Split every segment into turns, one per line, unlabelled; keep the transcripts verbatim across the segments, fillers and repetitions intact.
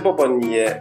anne baba niye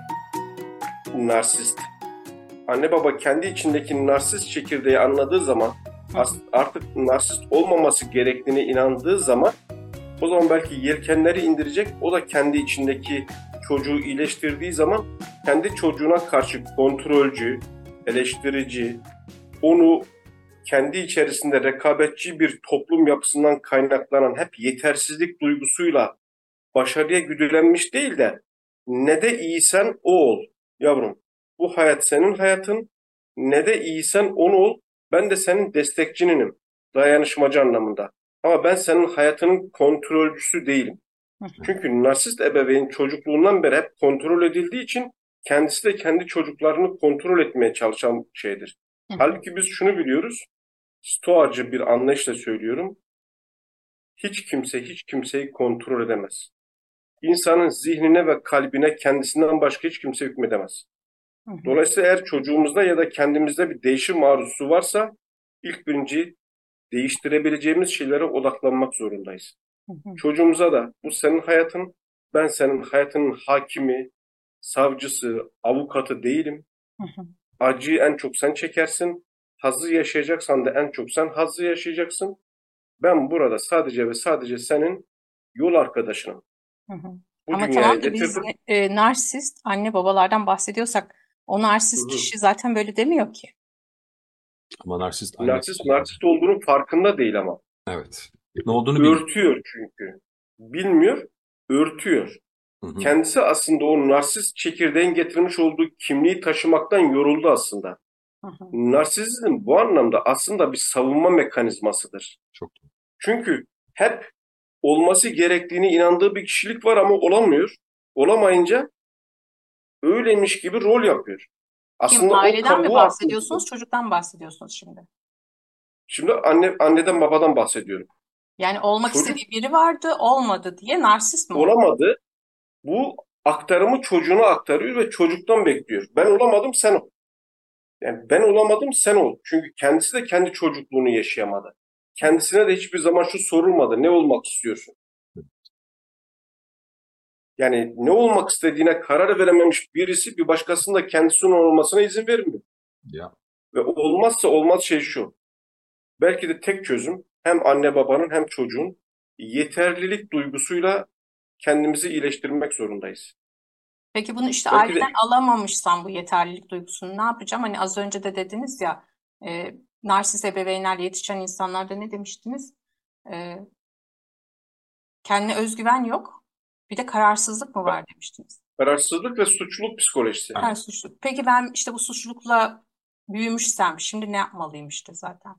narsist? Anne baba kendi içindeki narsist çekirdeği anladığı zaman, artık narsist olmaması gerektiğine inandığı zaman, o zaman belki yelkenleri indirecek. O da kendi içindeki çocuğu iyileştirdiği zaman kendi çocuğuna karşı kontrolcü, eleştirici, onu kendi içerisinde rekabetçi bir toplum yapısından kaynaklanan hep yetersizlik duygusuyla başarıya güdülenmiş değil de ne de iyisen o ol yavrum. Bu hayat senin hayatın. Ne de iyisen onu ol. Ben de senin destekçininim. Dayanışmacı anlamında. Ama ben senin hayatının kontrolcüsü değilim. Çünkü narsist ebeveyn çocukluğundan beri hep kontrol edildiği için kendisi de kendi çocuklarını kontrol etmeye çalışan şeydir. Halbuki biz şunu biliyoruz. Stoacı bir anlayışla söylüyorum. Hiç kimse hiç kimseyi kontrol edemez. İnsanın zihnine ve kalbine kendisinden başka hiç kimse hükmedemez. Dolayısıyla eğer çocuğumuzda ya da kendimizde bir değişim arzusu varsa ilk birinci değiştirebileceğimiz şeylere odaklanmak zorundayız. Çocuğumuza da bu senin hayatın, ben senin hayatının hakimi, savcısı, avukatı değilim. Acıyı en çok sen çekersin. Hazzı yaşayacaksan da en çok sen hazzı yaşayacaksın. Ben burada sadece ve sadece senin yol arkadaşınım.
Hı hı.
Bu
Ama
dünyaya
tamam da biz
getirdim.
e, narsist anne babalardan bahsediyorsak o
Hı
narsist
hı.
kişi zaten böyle demiyor ki.
Ama narsist anne.
Narsist, narsist olduğunun farkında değil ama.
Evet. Ne olduğunu bilmiyor.
Örtüyor çünkü. Bilmiyor, örtüyor.
Hı hı.
Kendisi aslında o narsist çekirdeğin getirmiş olduğu kimliği taşımaktan yoruldu aslında.
Hı hı.
Narsizm bu anlamda aslında bir savunma mekanizmasıdır.
Çok.
Çünkü hep olması gerektiğine inandığı bir kişilik var ama olamıyor. Olamayınca öyleymiş gibi rol yapıyor.
Kim?
Aslında o
Aileden mi
kabuğu atmıştır.
bahsediyorsunuz, çocuktan mı bahsediyorsunuz şimdi?
Şimdi anne, anneden babadan bahsediyorum.
Yani olmak
Çocuk
istediği biri vardı, olmadı diye narsist mi oldu?
olamadı. Bu aktarımı çocuğuna aktarıyor ve çocuktan bekliyor. Ben olamadım, sen ol. Yani ben olamadım, sen ol. Çünkü kendisi de kendi çocukluğunu yaşayamadı. Kendisine de hiçbir zaman şu sorulmadı. Ne olmak istiyorsun? Yani ne olmak istediğine karar verememiş birisi bir başkasının da kendisinin olmasına izin vermiyor.
Ya.
Ve olmazsa olmaz şey şu. Belki de tek çözüm hem anne babanın hem çocuğun yeterlilik duygusuyla kendimizi iyileştirmek zorundayız.
Peki bunu işte
Belki
aileden
de
alamamışsam bu yeterlilik duygusunu ne yapacağım? Hani az önce de dediniz ya e, narsist ebeveynlerle yetişen insanlarda ne demiştiniz? E, Kendine özgüven yok. Bir de kararsızlık mı var demiştiniz.
kararsızlık ve suçluluk psikolojisi.
Ha, suçluluk. Peki ben işte bu suçlulukla büyümüşsem şimdi ne yapmalıyım işte zaten?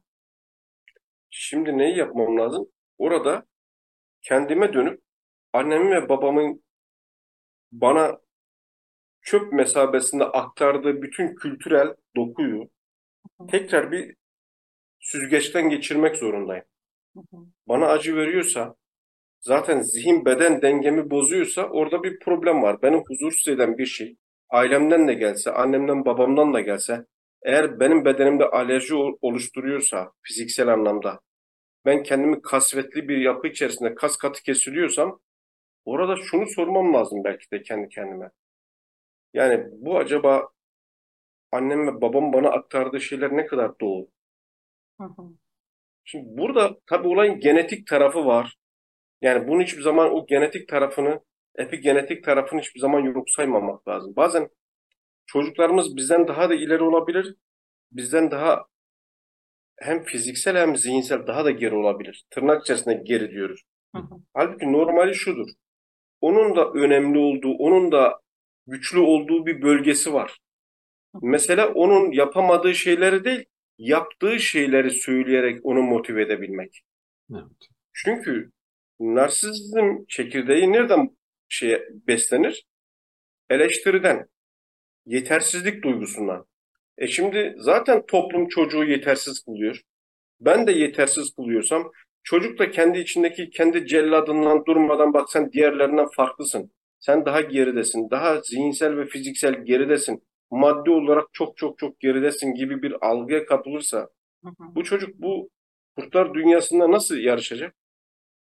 Şimdi neyi yapmam lazım? Orada kendime dönüp annemin ve babamın bana çöp mesabesinde aktardığı bütün kültürel dokuyu
Hı
tekrar bir süzgeçten geçirmek zorundayım.
hı.
Bana acı veriyorsa, zaten zihin beden dengemi bozuyorsa orada bir problem var. Beni huzursuz eden bir şey, ailemden de gelse, annemden babamdan da gelse, eğer benim bedenimde alerji oluşturuyorsa fiziksel anlamda, ben kendimi kasvetli bir yapı içerisinde kas katı kesiliyorsam, orada şunu sormam lazım belki de kendi kendime. Yani bu acaba annem ve babam bana aktardığı şeyler ne kadar doğru?
Hı hı.
Şimdi burada tabii olayın genetik tarafı var. Yani bunun hiçbir zaman o genetik tarafını, epigenetik tarafını hiçbir zaman yok saymamak lazım. Bazen çocuklarımız bizden daha da ileri olabilir. Bizden daha hem fiziksel hem zihinsel daha da geri olabilir. Tırnak içerisinde geri diyoruz.
Hı hı.
Halbuki normali şudur. Onun da önemli olduğu, onun da güçlü olduğu bir bölgesi var. Mesela onun yapamadığı şeyleri değil, yaptığı şeyleri söyleyerek onu motive edebilmek.
Evet.
Çünkü narsizm çekirdeği nereden şeye beslenir? Eleştiriden, yetersizlik duygusundan. E şimdi zaten toplum çocuğu yetersiz kılıyor. Ben de yetersiz kılıyorsam çocuk da kendi içindeki kendi celladından durmadan bak sen diğerlerinden farklısın. Sen daha geridesin. Daha zihinsel ve fiziksel geridesin. Maddi olarak çok çok çok geridesin gibi bir algıya kapılırsa
Hı hı.
bu çocuk bu kurtlar dünyasında nasıl yarışacak?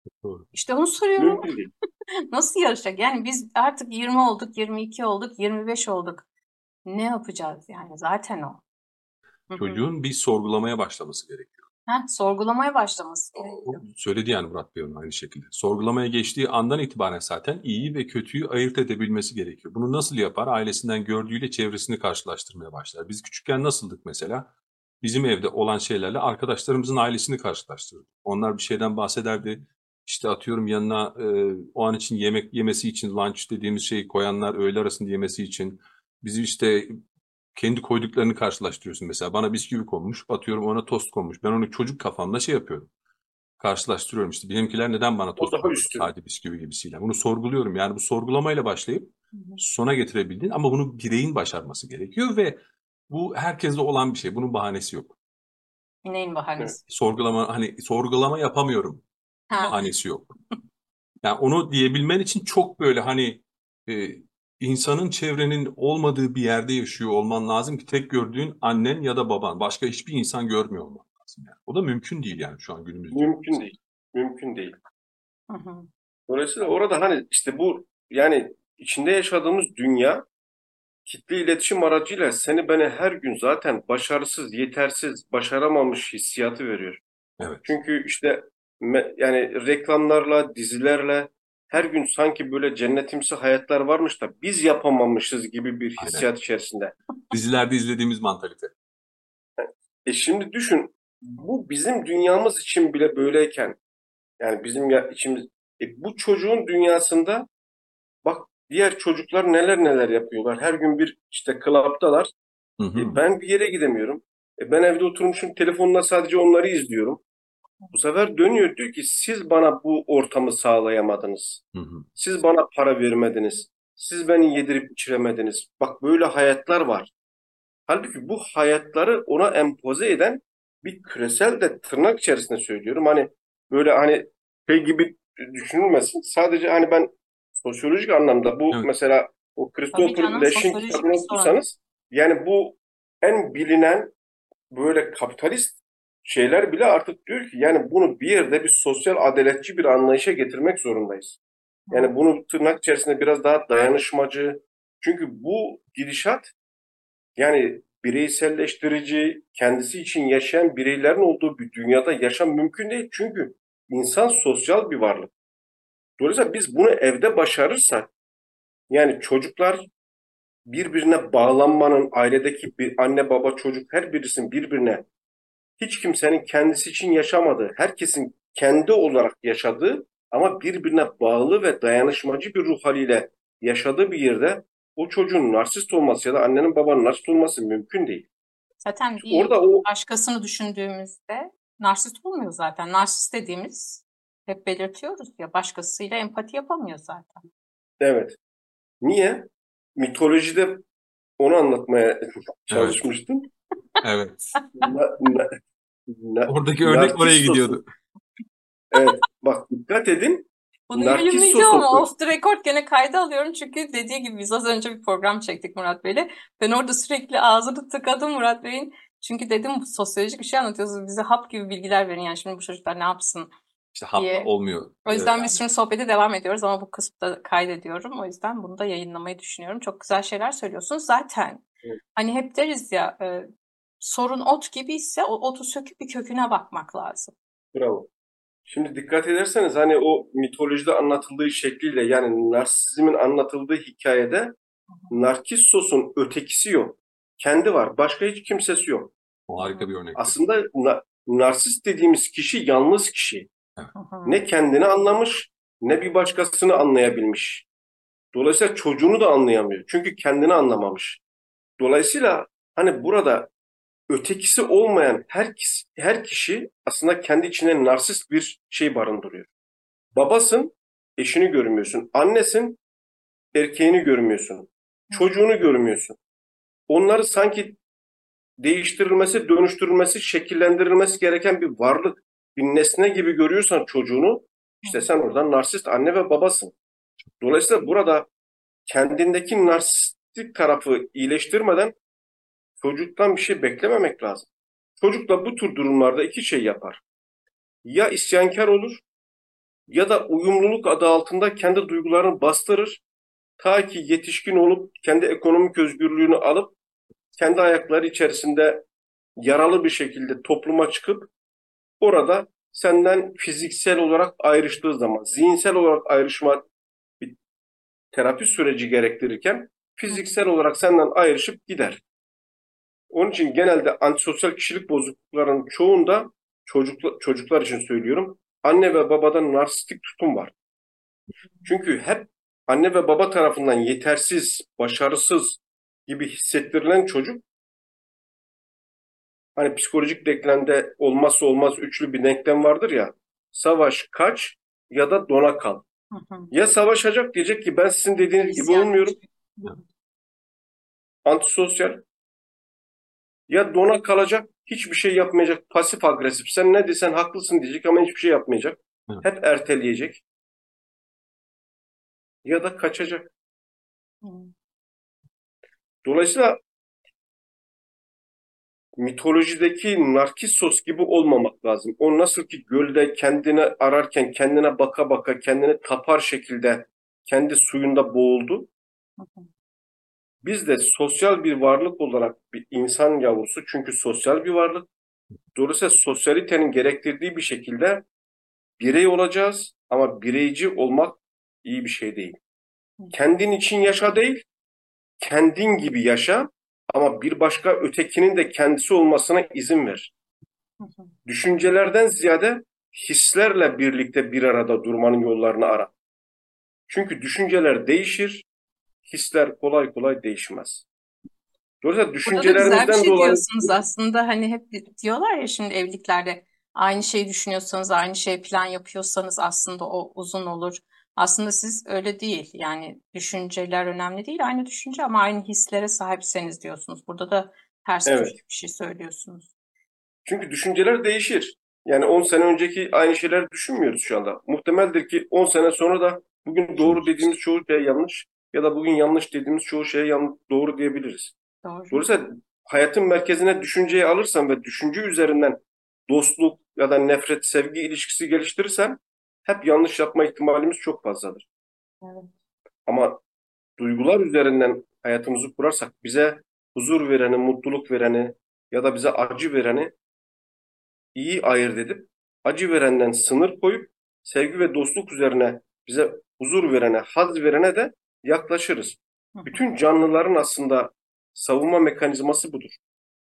Doğru.
İşte onu soruyorum.
Mümkün değil.
Nasıl yarışacak? Yani biz artık yirmi olduk, yirmi iki olduk, yirmi beş olduk. Ne yapacağız yani? Zaten o. Hı hı.
Çocuğun bir sorgulamaya başlaması gerekiyor.
Heh, sorgulamaya başlaması
O
gerekiyor.
söyledi yani Murat Bey onun aynı şekilde. Sorgulamaya geçtiği andan itibaren zaten iyiyi ve kötüyü ayırt edebilmesi gerekiyor. Bunu nasıl yapar? Ailesinden gördüğüyle çevresini karşılaştırmaya başlar. Biz küçükken nasıldık mesela? Bizim evde olan şeylerle arkadaşlarımızın ailesini karşılaştırırdık. Onlar bir şeyden bahsederdi. İşte atıyorum yanına e, o an için yemek yemesi için lunch dediğimiz şeyi koyanlar öğle arasında yemesi için bizi işte kendi koyduklarını karşılaştırıyorsun mesela. Bana bisküvi konmuş, atıyorum ona tost konmuş. Ben onu çocuk kafamda şey yapıyorum. Karşılaştırıyorum işte. Benimkiler neden bana
O
tost
daha
koymadı
üstün.
sadece bisküvi gibisiyle. Bunu sorguluyorum. Yani bu sorgulamayla başlayıp
Hı hı.
sona getirebildiğin ama bunu bireyin başarması gerekiyor ve bu herkeste olan bir şey. Bunun bahanesi yok.
Neyin
Evet.
bahanesi?
Sorgulama hani sorgulama yapamıyorum.
Ha.
Bahanesi yok. Yani onu diyebilmen için çok böyle hani e, insanın çevrenin olmadığı bir yerde yaşıyor olman lazım ki tek gördüğün annen ya da baban. Başka hiçbir insan görmüyor olman lazım yani. O da mümkün değil yani şu an günümüz
Mümkün
dünyasında.
değil. Mümkün değil.
Hı hı.
Dolayısıyla orada hani işte bu yani içinde yaşadığımız dünya kitle iletişim aracıyla seni beni her gün zaten başarısız, yetersiz, başaramamış hissiyatı veriyor.
Evet.
Çünkü işte me- yani reklamlarla, dizilerle her gün sanki böyle cennetimsi hayatlar varmış da biz yapamamışız gibi bir
Aynen.
hissiyat içerisinde.
Dizilerde izlediğimiz mantalite.
E şimdi düşün, bu bizim dünyamız için bile böyleyken, yani bizim ya içimiz, e bu çocuğun dünyasında bak diğer çocuklar neler neler yapıyorlar. Her gün bir işte club'dalar.
Hı
E
hı.
ben bir yere gidemiyorum. E ben evde oturmuşum telefonla sadece onları izliyorum. Bu sefer dönüyor diyor ki siz bana bu ortamı sağlayamadınız.
Hı hı.
Siz bana para vermediniz. Siz beni yedirip içiremediniz. Bak böyle hayatlar var. Halbuki bu hayatları ona empoze eden bir küresel de tırnak içerisinde söylüyorum. Hani böyle hani şey gibi düşünülmesin. Sadece hani ben sosyolojik anlamda bu
Evet.
mesela o
Tabii
Christopher
canım,
Lesch'in
sosyolojik
kitabını
bir sorun.
okursanız yani bu en bilinen böyle kapitalist şeyler bile artık diyor ki yani bunu bir yerde bir sosyal adaletçi bir anlayışa getirmek zorundayız. Yani bunu tırnak içerisinde biraz daha dayanışmacı. Çünkü bu gidişat yani bireyselleştirici, kendisi için yaşayan bireylerin olduğu bir dünyada yaşam mümkün değil. Çünkü insan sosyal bir varlık. Dolayısıyla biz bunu evde başarırsak, yani çocuklar birbirine bağlanmanın, ailedeki bir anne baba çocuk her birisinin birbirine hiç kimsenin kendisi için yaşamadığı, herkesin kendi olarak yaşadığı ama birbirine bağlı ve dayanışmacı bir ruh haliyle yaşadığı bir yerde o çocuğun narsist olması ya da annenin babanın narsist olması mümkün değil.
Zaten bir
Orada o
başkasını düşündüğümüzde narsist olmuyor zaten. Narsist dediğimiz hep belirtiyoruz ya, başkasıyla empati yapamıyor zaten.
evet. Niye? Mitolojide onu anlatmaya
Evet.
çalışmıştım.
Evet.
Na, na, na,
Oradaki örnek oraya
Narsissos'un
gidiyordu.
evet bak dikkat edin.
Bunu yayınlayacağım
Narsissos'un
ama off the record gene kayda alıyorum. Çünkü dediği gibi biz az önce bir program çektik Murat Bey'le. Ben orada sürekli ağzını tıkadım Murat Bey'in. Çünkü dedim bu sosyolojik bir şey anlatıyorsunuz. Bize hap gibi bilgiler verin. Yani şimdi bu çocuklar ne yapsın
İşte hapla
diye.
olmuyor.
O
Ee,
yüzden
yani.
biz şimdi sohbete devam ediyoruz ama bu kısımda kaydediyorum. O yüzden bunu da yayınlamayı düşünüyorum. Çok güzel şeyler söylüyorsunuz. Zaten hani hep deriz ya e, sorun ot gibi ise o otu söküp bir köküne bakmak lazım.
bravo. Şimdi dikkat ederseniz hani o mitolojide anlatıldığı şekliyle yani narsizmin anlatıldığı hikayede Narkissos'un ötekisi yok. Kendi var. Başka hiç kimsesi yok.
O harika bir örnekti.
Aslında na- narsist dediğimiz kişi yalnız kişi.
Evet.
Ne kendini anlamış ne bir başkasını anlayabilmiş. Dolayısıyla çocuğunu da anlayamıyor. Çünkü kendini anlamamış. Dolayısıyla hani burada ötekisi olmayan her, kişi- her kişi aslında kendi içinde narsist bir şey barındırıyor. Babasın, eşini görmüyorsun. Annesin, erkeğini görmüyorsun. Çocuğunu görmüyorsun. Onları sanki değiştirilmesi, dönüştürülmesi, şekillendirilmesi gereken bir varlık, bir nesne gibi görüyorsan çocuğunu, işte sen oradan narsist anne ve babasın. Dolayısıyla burada kendindeki narsistik tarafı iyileştirmeden çocuktan bir şey beklememek lazım. Çocuk da bu tür durumlarda iki şey yapar. Ya isyankar olur ya da uyumluluk adı altında kendi duygularını bastırır. Ta ki yetişkin olup kendi ekonomik özgürlüğünü alıp kendi ayakları içerisinde yaralı bir şekilde topluma çıkıp orada senden fiziksel olarak ayrıştığı zaman, zihinsel olarak ayrışma bir terapi süreci gerektirirken fiziksel olarak senden ayrışıp gider. Onun için genelde antisosyal kişilik bozukluklarının çoğunda çocuklar, çocuklar için söylüyorum, anne ve babadan narsistik tutum var. Çünkü hep anne ve baba tarafından yetersiz, başarısız gibi hissettirilen çocuk, hani psikolojik denklemde olmazsa olmaz üçlü bir denklem vardır ya, savaş, kaç ya da dona kal.
Hı hı.
Ya savaşacak, diyecek ki ben sizin dediğiniz gibi
İsyan
olmuyorum,
edecek. Hı hı.
antisosyal, ya dona kalacak, hiçbir şey yapmayacak, pasif agresif. Sen ne desen haklısın diyecek ama hiçbir şey yapmayacak.
Evet.
Hep erteleyecek ya da kaçacak.
Hı.
Dolayısıyla mitolojideki Narkissos gibi olmamak lazım. O nasıl ki gölde kendini ararken kendine baka baka kendini tapar şekilde kendi suyunda boğuldu.
Hı hı.
Biz de sosyal bir varlık olarak bir insan yavrusu, çünkü sosyal bir varlık. Dolayısıyla sosyalitenin gerektirdiği bir şekilde birey olacağız ama bireyci olmak iyi bir şey değil. Kendin için yaşa değil, kendin gibi yaşa ama bir başka ötekinin de kendisi olmasına izin ver.
Hı hı.
Düşüncelerden ziyade hislerle birlikte bir arada durmanın yollarını ara. Çünkü düşünceler değişir, hisler kolay kolay değişmez. Dolayısıyla
Burada da güzel bir
düşüncelerimizden
şey
dolayı
diyorsunuz aslında. Hani hep diyorlar ya şimdi evliliklerde aynı şeyi düşünüyorsanız, aynı şey plan yapıyorsanız aslında o uzun olur. Aslında siz öyle değil. Yani düşünceler önemli değil. Aynı düşünce ama aynı hislere sahipseniz diyorsunuz. Burada da ters
evet.
köşe bir şey söylüyorsunuz.
Çünkü düşünceler değişir. Yani on sene önceki aynı şeyler düşünmüyoruz şu anda. Muhtemeldir ki on sene sonra da bugün doğru dediğimiz çoğu şey yanlış ya da bugün yanlış dediğimiz çoğu şeye yan- doğru diyebiliriz.
Doğru.
Dolayısıyla hayatın merkezine düşünceyi alırsan ve düşünce üzerinden dostluk ya da nefret, sevgi ilişkisi geliştirirsen hep yanlış yapma ihtimalimiz çok fazladır.
Evet.
Ama duygular üzerinden hayatımızı kurarsak bize huzur vereni, mutluluk vereni ya da bize acı vereni iyi ayırt edip acı verenden sınır koyup sevgi ve dostluk üzerine bize huzur verene, haz verene de yaklaşırız.
Hı hı.
Bütün canlıların aslında savunma mekanizması budur.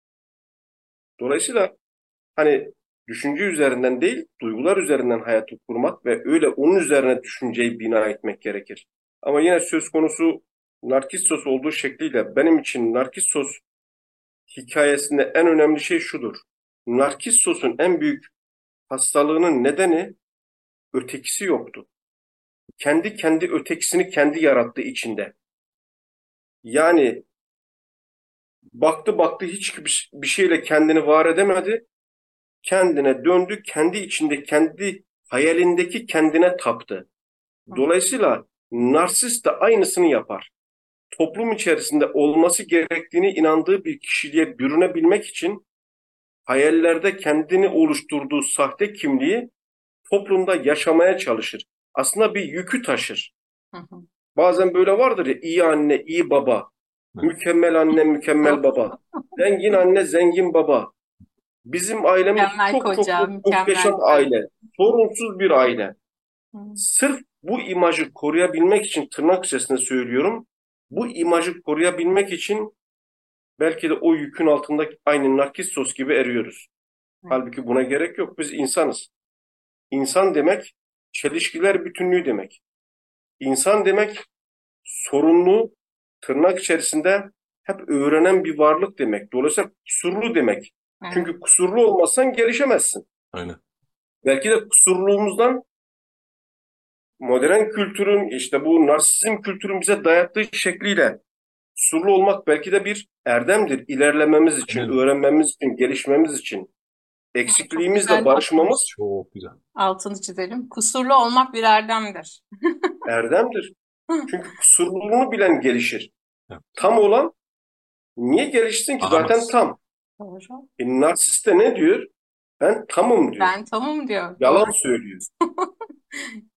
Dolayısıyla hani düşünce üzerinden değil, duygular üzerinden hayatı kurmak ve öyle onun üzerine düşünceyi bina etmek gerekir. Ama yine söz konusu Narkissos olduğu şekliyle benim için Narkissos hikayesinde en önemli şey şudur. Narkissos'un en büyük hastalığının nedeni ötekisi yoktu. Kendi kendi ötekisini kendi yarattı içinde. Yani baktı baktı hiçbir bir şeyle kendini var edemedi. Kendine döndü, kendi içinde, kendi hayalindeki kendine taptı.
Hı.
Dolayısıyla narsist de aynısını yapar. Toplum içerisinde olması gerektiğini inandığı bir kişiliğe bürünebilmek için hayallerde kendini oluşturduğu sahte kimliği toplumda yaşamaya çalışır. Aslında bir yükü taşır.
Hı hı.
Bazen böyle vardır ya, iyi anne, iyi baba, mükemmel anne, mükemmel
Doğru.
baba, zengin anne, zengin baba. Bizim ailemiz
Mükemmel
çok çok
koca,
çok muhteşem
mükemmel karı.
aile, sorunsuz bir aile.
Hı.
Sırf bu imajı koruyabilmek için, tırnak içerisinde söylüyorum, bu imajı koruyabilmek için belki de o yükün altında aynı Narkissos gibi eriyoruz.
Evet.
Halbuki buna gerek yok. Biz insanız. İnsan demek çelişkiler bütünlüğü demek. İnsan demek sorunlu, tırnak içerisinde hep öğrenen bir varlık demek. Dolayısıyla kusurlu demek.
Evet.
Çünkü kusurlu olmazsan gelişemezsin.
Aynen.
Belki de kusurluğumuzdan modern kültürün, işte bu narsizm kültürün bize dayattığı şekliyle kusurlu olmak belki de bir erdemdir. İlerlememiz için,
Aynen.
öğrenmemiz için, gelişmemiz için,
Çok güzel
eksikliğimizle
altını,
barışmamız
Çok güzel.
altını çizelim. Kusurlu olmak bir erdemdir.
erdemdir. Çünkü kusurluluğunu bilen gelişir.
Evet.
Tam olan niye gelişsin ki? Zaten
Alamaz.
tam.
Doğru.
E, narsist de ne diyor? Ben tamım diyor.
Ben tamam diyor. Doğru.
Yalan söylüyor.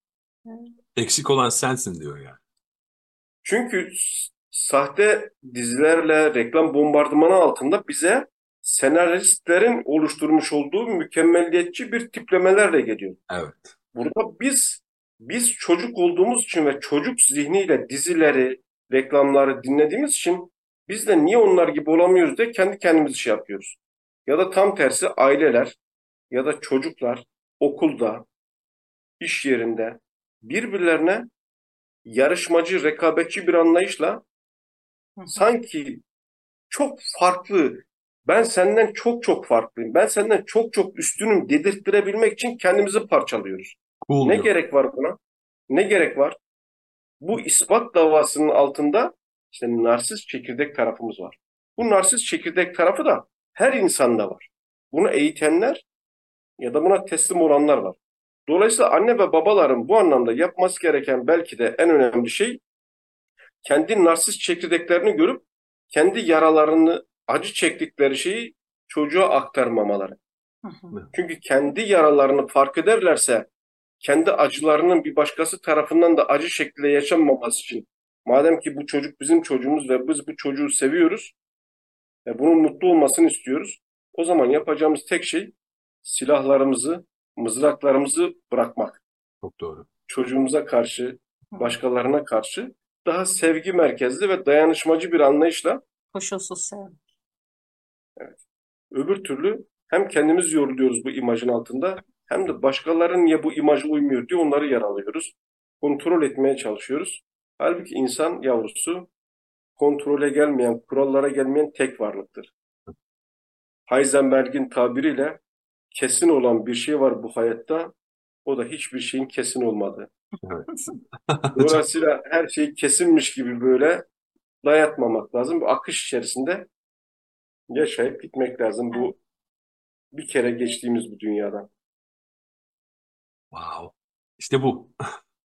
Eksik olan sensin diyor yani.
Çünkü s- sahte dizilerle reklam bombardımanı altında bize senaristlerin oluşturmuş olduğu mükemmeliyetçi bir tiplemelerle geliyor.
Evet.
Burada biz biz çocuk olduğumuz için ve çocuk zihniyle dizileri, reklamları dinlediğimiz için biz de niye onlar gibi olamıyoruz diye kendi kendimizi şey yapıyoruz. Ya da tam tersi aileler ya da çocuklar okulda, iş yerinde birbirlerine yarışmacı, rekabetçi bir anlayışla
Hı hı.
sanki çok farklı, ben senden çok çok farklıyım, ben senden çok çok üstünüm dedirttirebilmek için kendimizi parçalıyoruz.
Cool
Ne
diyorlar.
gerek var buna? Ne gerek var? Bu ispat davasının altında işte narsist çekirdek tarafımız var. Bu narsist çekirdek tarafı da her insanda var. Bunu eğitenler ya da buna teslim olanlar var. Dolayısıyla anne ve babaların bu anlamda yapması gereken belki de en önemli şey kendi narsist çekirdeklerini görüp kendi yaralarını, acı çektikleri şeyi çocuğa aktarmamaları.
Hı hı.
Çünkü kendi yaralarını fark ederlerse kendi acılarının bir başkası tarafından da acı şekilde yaşanmaması için madem ki bu çocuk bizim çocuğumuz ve biz bu çocuğu seviyoruz ve bunun mutlu olmasını istiyoruz, o zaman yapacağımız tek şey silahlarımızı, mızraklarımızı bırakmak.
Çok doğru.
Çocuğumuza karşı,
Hı.
başkalarına karşı daha sevgi merkezli ve dayanışmacı bir anlayışla,
Koşulsuz sevgi.
öbür türlü hem kendimiz yoruluyoruz bu imajın altında hem de başkalarının niye bu imaja uymuyor diye onları yaralıyoruz. Kontrol etmeye çalışıyoruz. Halbuki insan yavrusu kontrole gelmeyen, kurallara gelmeyen tek varlıktır. Heisenberg'in tabiriyle kesin olan bir şey var bu hayatta, o da hiçbir şeyin kesin olmadığı.
Evet. Çok
Dolayısıyla her şey kesinmiş gibi böyle dayatmamak lazım. Bu akış içerisinde yaşayıp gitmek lazım.
Evet.
Bu bir kere geçtiğimiz bu dünyadan.
wow. İşte bu.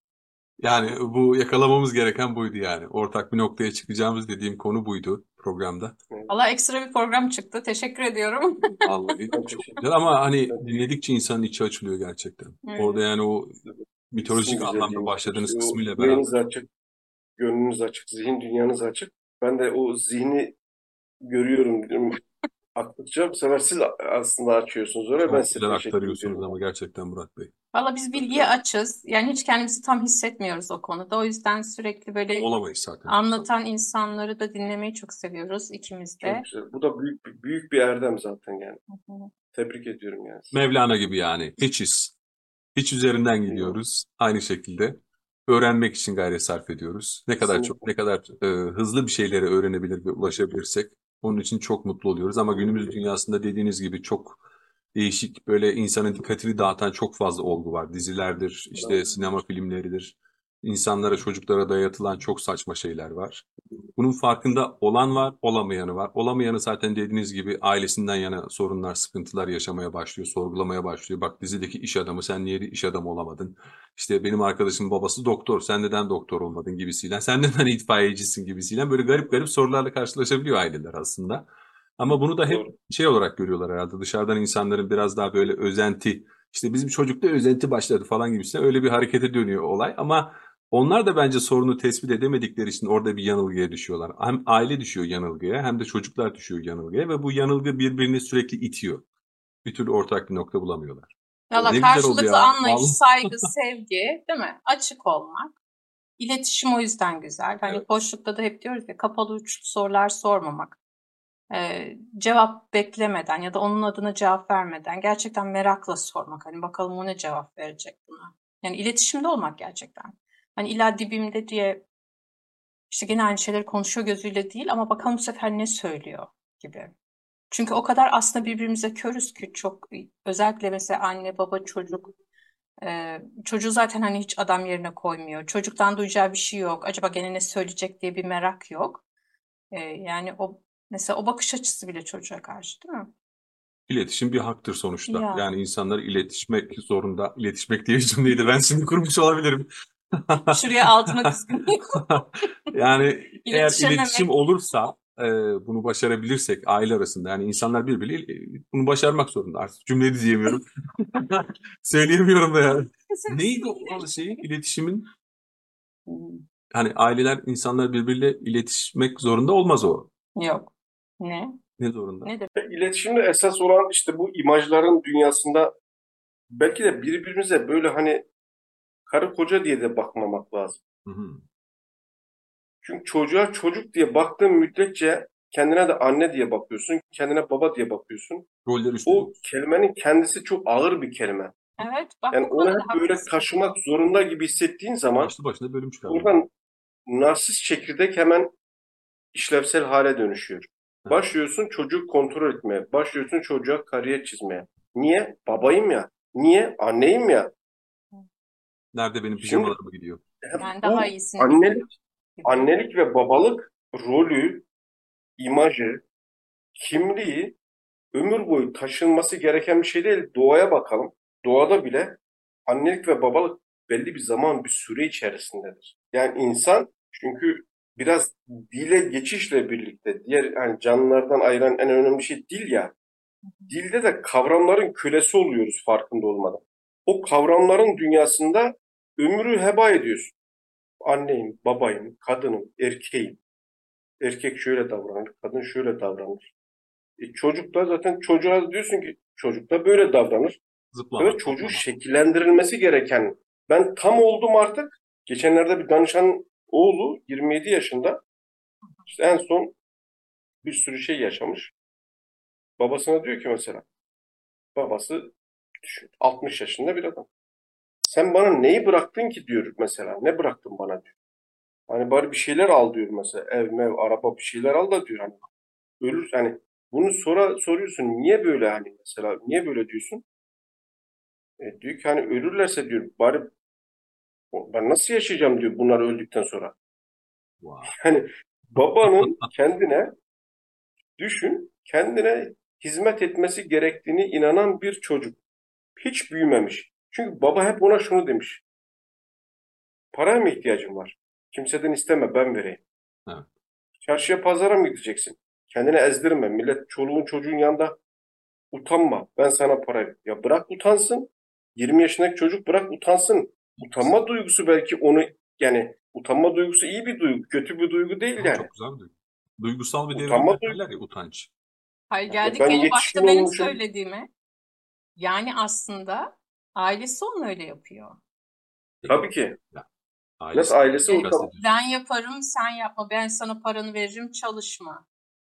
Yani bu yakalamamız gereken buydu yani. Ortak bir noktaya çıkacağımız dediğim konu buydu programda.
Evet,
Valla ekstra bir program çıktı. Teşekkür ediyorum.
Vallahi
ben
çok
teşekkür
güzel ama hani
ederim.
dinledikçe insanın içi açılıyor gerçekten. Orada
Evet.
yani o
İsim
mitolojik anlamda
güzelliğini
başladığınız
işte o
kısmıyla
yüreğiniz
beraber.
açık, gönlünüz açık, zihin dünyanız açık. Ben de o zihni görüyorum diyorum. Aklıca bu sefer siz aslında açıyorsunuz oraya. Ben
Çok
size
güzel
teşekkür
aktarıyorsunuz
ediyorum.
ama gerçekten Murat Bey.
Valla biz
Çok
bilgiye
güzel.
açız. Yani hiç kendimizi tam hissetmiyoruz o konuda. O yüzden sürekli böyle
Olamayız zaten.
anlatan insanları da dinlemeyi çok seviyoruz ikimiz
Çok
de.
güzel. Bu da büyük büyük bir erdem zaten yani.
Hı hı.
Tebrik ediyorum yani sizi.
Mevlana gibi yani. Hiçiz. Hiç üzerinden
Eyvallah.
gidiyoruz. Aynı şekilde öğrenmek için gayret sarf ediyoruz. Ne kadar çok,
Kesinlikle.
ne kadar e, hızlı bir şeylere öğrenebilir ve ulaşabilirsek onun için çok mutlu oluyoruz. Ama günümüz dünyasında dediğiniz gibi çok değişik böyle insanın dikkatini dağıtan çok fazla olgu var. Dizilerdir, işte sinema filmleridir. İnsanlara, çocuklara dayatılan çok saçma şeyler var. Bunun farkında olan var, olamayanı var. Olamayanı zaten dediğiniz gibi ailesinden yana sorunlar, sıkıntılar yaşamaya başlıyor, sorgulamaya başlıyor. Bak dizideki iş adamı, sen niye iş adamı olamadın? İşte benim arkadaşımın babası doktor, sen neden doktor olmadın gibisiyle. Sen neden itfaiyecisin gibisiyle. Böyle garip garip sorularla karşılaşabiliyor aileler aslında. Ama bunu da hep
Doğru.
şey olarak görüyorlar herhalde. Dışarıdan insanların biraz daha böyle özenti, işte bizim çocukta özenti başladı falan gibisiyle öyle bir harekete dönüyor olay. Ama onlar da bence sorunu tespit edemedikleri için orada bir yanılgıya düşüyorlar. Hem aile düşüyor yanılgıya hem de çocuklar düşüyor yanılgıya ve bu yanılgı birbirini sürekli itiyor. Bir türlü ortak bir nokta bulamıyorlar.
Valla
Ne güzel oldu
karşılıklı
ya.
anlayış,
Vallahi.
saygı, sevgi, değil mi? Açık olmak. İletişim o yüzden güzel. Hani
Evet.
boşlukta da hep diyoruz ya kapalı uçlu sorular sormamak. Ee, cevap beklemeden ya da onun adına cevap vermeden gerçekten merakla sormak. Hani bakalım o ne cevap verecek buna. Yani iletişimde olmak gerçekten. Hani illa dibimde diye işte gene aynı şeyleri konuşuyor gözüyle değil ama bakalım bu sefer ne söylüyor gibi. Çünkü o kadar aslında birbirimize körüz ki çok özellikle mesela anne baba çocuk e, çocuğu zaten hani hiç adam yerine koymuyor. Çocuktan duyacağı bir şey yok. Acaba gene ne söyleyecek diye bir merak yok. E, yani o mesela o bakış açısı bile çocuğa karşı değil mi?
İletişim bir haktır sonuçta.
Ya
Yani insanlar iletişmek zorunda. İletişmek diye bir cümleyi de ben şimdi kurmuş olabilirim.
şuraya altına düzgün
Yani eğer iletişim
iletişememek.
olursa e, bunu başarabilirsek aile arasında yani insanlar birbiriyle e, bunu başarmak zorunda. Artık cümleyi diyemiyorum. Söyleyemiyorum da yani. Neydi o şey iletişimin?
Hmm,
Hani aileler, insanlar birbiriyle iletişmek zorunda olmaz o.
Yok. Ne?
Ne zorunda?
Ne demek?
Ve iletişimde esas olan işte bu imajların dünyasında belki de birbirimize böyle hani karı koca diye de bakmamak lazım.
Hı hı.
Çünkü çocuğa çocuk diye baktığın müddetçe kendine de anne diye bakıyorsun, kendine baba diye bakıyorsun.
Roller
O
üstleniyoruz.
kelimenin kendisi çok ağır bir kelime.
Evet, bak
Yani
bu
onu
konuda
hep böyle
haklısın.
taşımak zorunda gibi hissettiğin zaman
Başlı başına bölüm çıkardım.
buradan narsist çekirdek hemen işlevsel hale dönüşüyor.
Evet.
Başlıyorsun çocuğu kontrol etmeye, başlıyorsun çocuğa kariyer çizmeye. Niye? Babayım ya. Niye? Anneyim ya.
Nerede benim
Şimdi
pijamalarım gidiyor?
hep
Ben daha
bu
iyisini
annelik,
biliyorum gibi.
annelik ve babalık rolü, imajı, kimliği ömür boyu taşınması gereken bir şey değil. Doğaya bakalım. Doğada bile annelik ve babalık belli bir zaman, bir süre içerisindedir. Yani insan çünkü biraz dile geçişle birlikte diğer hani canlılardan ayıran en önemli şey dil ya. Dilde de kavramların kölesi oluyoruz farkında olmadan. O kavramların dünyasında ömrü heba ediyorsun. Anneyim, babayım, kadınım, erkeğim. Erkek şöyle davranır, kadın şöyle davranır. E çocuk da zaten çocuğa diyorsun ki çocuk da böyle davranır.
Zıplama,
Evet çocuğu
hoplama.
şekillendirilmesi gereken. Ben tam oldum artık. Geçenlerde bir danışan oğlu yirmi yedi yaşında. İşte en son bir sürü şey yaşamış. Babasına diyor ki mesela. Babası düşün, altmış yaşında bir adam. Sen bana neyi bıraktın ki diyor mesela. Ne bıraktın bana diyor. Hani bari bir şeyler al diyor mesela. Ev, mev, araba bir şeyler al da diyor. Hani ölür hani bunu sonra soruyorsun. Niye böyle hani mesela niye böyle diyorsun? E, diyor ki hani ölürlerse diyor bari ben nasıl yaşayacağım diyor bunlar öldükten sonra.
Wow.
Yani babanın kendine düşün, kendine hizmet etmesi gerektiğini inanan bir çocuk. Hiç büyümemiş. Çünkü baba hep ona şunu demiş. Paraya mı ihtiyacın var? Kimseden isteme ben vereyim.
Evet.
Çarşıya pazara mı gideceksin? Kendini ezdirme. Millet çoluğun çocuğun yanında utanma. Ben sana para vereyim. Ya bırak utansın. yirmi yaşındaki çocuk bırak utansın. Utanma duygusu belki onu yani utanma duygusu iyi bir duygu. Kötü bir duygu değil
Ama
yani.
çok güzel bir duygu. Duygusal bir
Utanma
devrimler
duygusu.
derler ya, utanç.
Hayır,
Ya
geldik
ben
gene
yetişkin
başta benim
olmuşum.
söylediğime. Yani aslında ailesi onu öyle yapıyor.
Tabii ki.
Ya,
Nasıl
ailesi
ailesi
derken
E,
utan.
kastediyorsun.
ben yaparım, sen yapma. Ben sana paranı veririm, çalışma.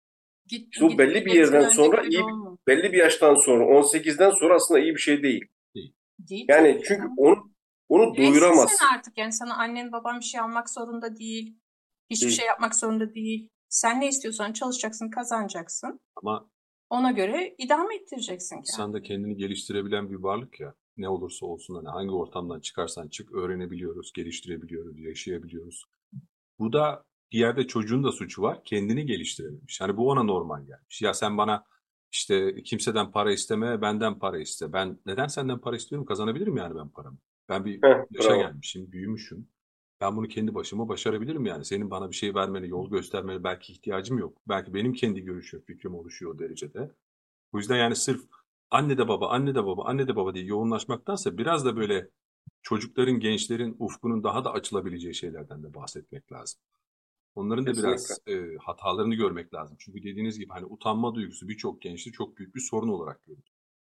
Git,
İşte bu
gidip
belli bir
milletin
yerden
önünde
sonra
köle
iyi
olma.
belli bir yaştan sonra on sekizden sonra aslında iyi bir şey değil.
Değil.
Değil tabii
Yani
ki
çünkü
canım.
onu onu
Bireysin sen
doyuramazsın.
artık. Yani sana annen baban bir şey almak zorunda değil. Hiçbir
Değil.
şey yapmak zorunda değil. Sen ne istiyorsan çalışacaksın, kazanacaksın.
Ama
Ona göre idame ettireceksin
insan da
kendini.
kendini geliştirebilen bir varlık ya. Ne olursa olsun hani hangi ortamdan çıkarsan çık öğrenebiliyoruz, geliştirebiliyoruz, yaşayabiliyoruz. Bu da bir yerde çocuğun da suçu var. Kendini geliştirememiş. Hani bu ona normal gelmiş. Ya sen bana işte kimseden para isteme, benden para iste. Ben neden senden para istiyorum? Kazanabilirim yani ben paramı. Ben bir
Heh,
yaşa
bravo.
gelmişim, büyümüşüm. Ben bunu kendi başıma başarabilirim yani. Senin bana bir şey vermene, yol göstermene belki ihtiyacım yok. Belki benim kendi görüşüm, fikrim oluşuyor o derecede. Bu yüzden yani sırf anne de baba, anne de baba, anne de baba diye yoğunlaşmaktansa biraz da böyle çocukların, gençlerin ufkunun daha da açılabileceği şeylerden de bahsetmek lazım. Onların da
Kesinlikle.
biraz e, hatalarını görmek lazım. Çünkü dediğiniz gibi hani utanma duygusu birçok gençte çok büyük bir sorun olarak görülüyor.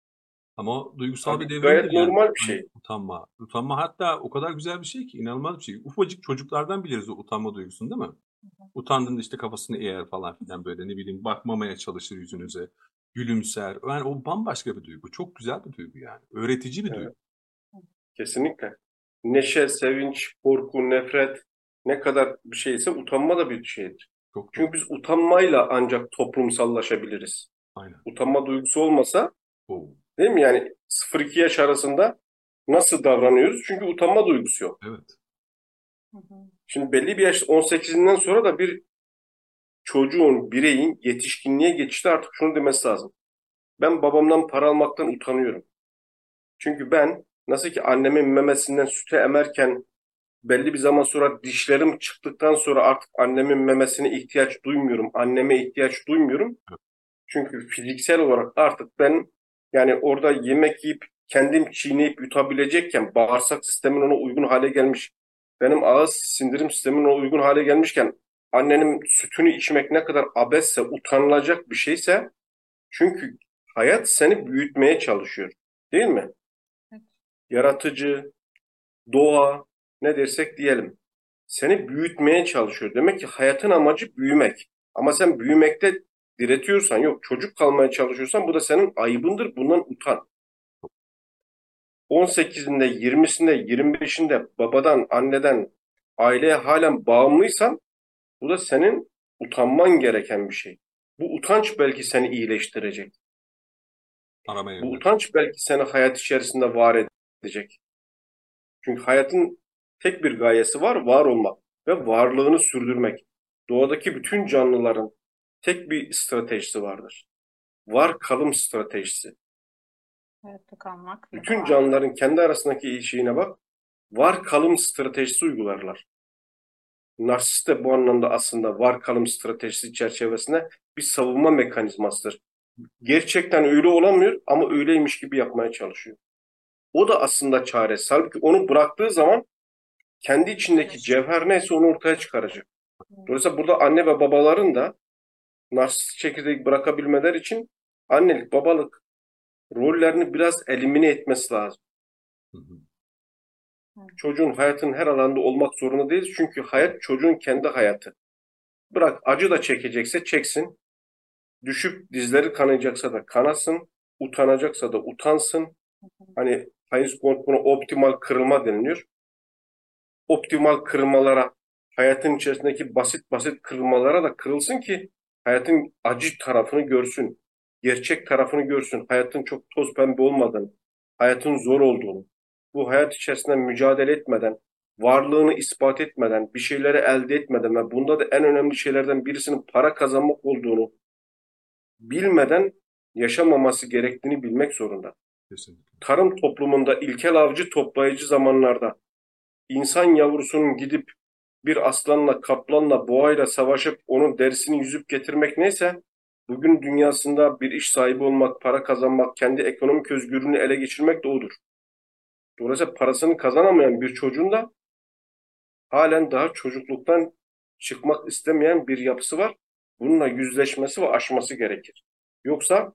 Ama o duygusal bir
Tabii
devrimdir
gayet
yani.
normal bir
Hani
şey.
utanma. Utanma hatta o kadar güzel bir şey ki inanılmaz bir şey. Ufacık çocuklardan biliriz o utanma duygusunu değil mi? Utandığında işte kafasını eğer falan filan böyle ne bileyim bakmamaya çalışır yüzünüze. Gülümser. Yani o bambaşka bir duygu. Çok güzel bir duygu yani. Öğretici bir duygu.
Evet, kesinlikle. Neşe, sevinç, korku, nefret ne kadar bir şeyse utanma da bir şeydir.
Çok doğru.
Çünkü biz utanmayla ancak toplumsallaşabiliriz.
Aynen.
Utanma duygusu olmasa
Oo.
değil mi? Yani sıfır iki yaş arasında nasıl davranıyoruz? Çünkü utanma duygusu yok.
Evet.
Hı hı.
Şimdi belli bir yaş on sekizinden sonra da bir çocuğun, bireyin yetişkinliğe geçişte artık şunu demesi lazım. Ben babamdan para almaktan utanıyorum. Çünkü ben nasıl ki annemin memesinden sütü emerken belli bir zaman sonra dişlerim çıktıktan sonra artık annemin memesine ihtiyaç duymuyorum. Anneme ihtiyaç duymuyorum. Çünkü fiziksel olarak artık ben yani orada yemek yiyip kendim çiğneyip yutabilecekken, bağırsak sistemin ona uygun hale gelmiş, benim ağız sindirim sistemin ona uygun hale gelmişken annenin sütünü içmek ne kadar abesse, utanılacak bir şeyse, çünkü hayat seni büyütmeye çalışıyor, değil mi?
Evet.
Yaratıcı, doğa, ne dersek diyelim, seni büyütmeye çalışıyor. Demek ki hayatın amacı büyümek. Ama sen büyümekte diretiyorsan, yok çocuk kalmaya çalışıyorsan, bu da senin ayıbındır, bundan utan. on sekizinde, yirmisinde, yirmi beşinde babadan, anneden, aileye halen bağımlıysan, bu da senin utanman gereken bir şey. Bu utanç belki seni iyileştirecek.
Aramaya
Bu
yönelik.
utanç belki seni hayat içerisinde var edecek. Çünkü hayatın tek bir gayesi var, var olmak ve varlığını sürdürmek. Doğadaki bütün canlıların tek bir stratejisi vardır. Var kalım stratejisi.
Hayatta kalmak ya da
Bütün
var.
canlıların kendi arasındaki ilişiğine bak, var kalım stratejisi uygularlar. Narsist de bu anlamda aslında var kalım stratejisi çerçevesinde bir savunma mekanizmasıdır. Gerçekten öyle olamıyor ama öyleymiş gibi yapmaya çalışıyor. O da aslında çaresiz. Halbuki onu bıraktığı zaman kendi içindeki cevher neyse onu ortaya çıkaracak. Dolayısıyla burada anne ve babaların da narsist çekirdeği bırakabilmeleri için annelik, babalık rollerini biraz elimine etmesi lazım.
Hı hı.
Çocuğun hayatın her alanda olmak zorunda değil. Çünkü hayat çocuğun kendi hayatı. Bırak acı da çekecekse çeksin. Düşüp dizleri kanayacaksa da kanasın. Utanacaksa da utansın. Hani Hayes Code buna optimal kırılma deniliyor. Optimal kırılmalara, hayatın içerisindeki basit basit kırılmalara da kırılsın ki hayatın acı tarafını görsün. Gerçek tarafını görsün. Hayatın çok toz pembe olmadığını, hayatın zor olduğunu, bu hayat içerisinde mücadele etmeden, varlığını ispat etmeden, bir şeyleri elde etmeden ve bunda da en önemli şeylerden birisinin para kazanmak olduğunu bilmeden yaşamaması gerektiğini bilmek zorunda.
Kesinlikle.
Tarım toplumunda ilkel avcı toplayıcı zamanlarda insan yavrusunun gidip bir aslanla, kaplanla, boğayla savaşıp onun derisini yüzüp getirmek neyse, bugün dünyasında bir iş sahibi olmak, para kazanmak, kendi ekonomik özgürlüğünü ele geçirmek de odur. Dolayısıyla parasını kazanamayan bir çocuğun da halen daha çocukluktan çıkmak istemeyen bir yapısı var. Bununla yüzleşmesi ve aşması gerekir. Yoksa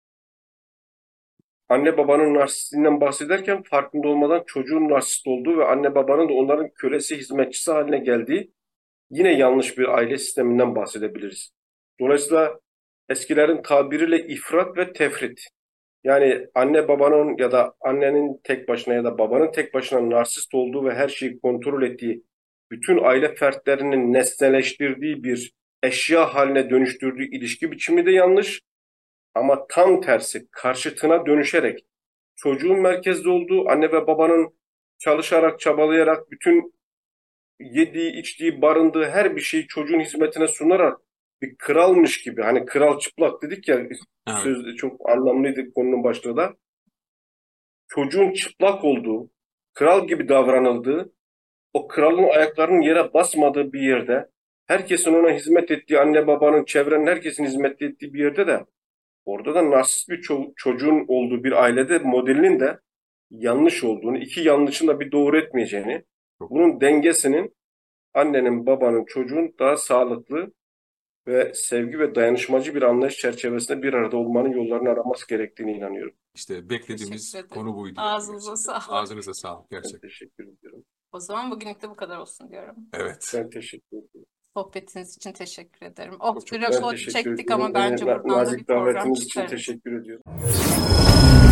anne babanın narsistliğinden bahsederken farkında olmadan çocuğun narsist olduğu ve anne babanın da onların kölesi, hizmetçisi haline geldiği yine yanlış bir aile sisteminden bahsedebiliriz. Dolayısıyla eskilerin tabiriyle ifrat ve tefrit. Yani anne babanın ya da annenin tek başına ya da babanın tek başına narsist olduğu ve her şeyi kontrol ettiği, bütün aile fertlerinin nesneleştirdiği bir eşya haline dönüştürdüğü ilişki biçimi de yanlış. Ama tam tersi karşıtına dönüşerek çocuğun merkezde olduğu, anne ve babanın çalışarak, çabalayarak bütün yediği, içtiği, barındığı her bir şeyi çocuğun hizmetine sunarak bir kralmış gibi, hani kral çıplak dedik ya,
Evet.
söz çok anlamlıydı konunun başlığı da. Çocuğun çıplak olduğu, kral gibi davranıldığı, o kralın ayaklarının yere basmadığı bir yerde, herkesin ona hizmet ettiği, anne babanın, çevrenin herkesin hizmet ettiği bir yerde de, orada da narsist bir ço- çocuğun olduğu bir ailede modelinin de yanlış olduğunu, iki yanlışın da bir doğru etmeyeceğini, bunun dengesinin annenin, babanın, çocuğun daha sağlıklı ve sevgi ve dayanışmacı bir anlayış çerçevesinde bir arada olmanın yollarını araması gerektiğine inanıyorum.
İşte beklediğimiz
Teşekkür ederim.
konu buydu.
Ağzınıza
gerçekten.
sağlık.
Ağzınıza sağlık
Ben
gerçekten.
teşekkür ediyorum.
O zaman bugünlük de bu kadar olsun diyorum.
Evet.
Ben teşekkür ediyorum.
Sohbetiniz için teşekkür ederim. Oh,
Çok-
biraz
Ben
o
teşekkür
çektik
ediyorum.
ama bence
Beni
buradan da bir
nazik
program
davetiniz için
çıkarız.
teşekkür ediyorum.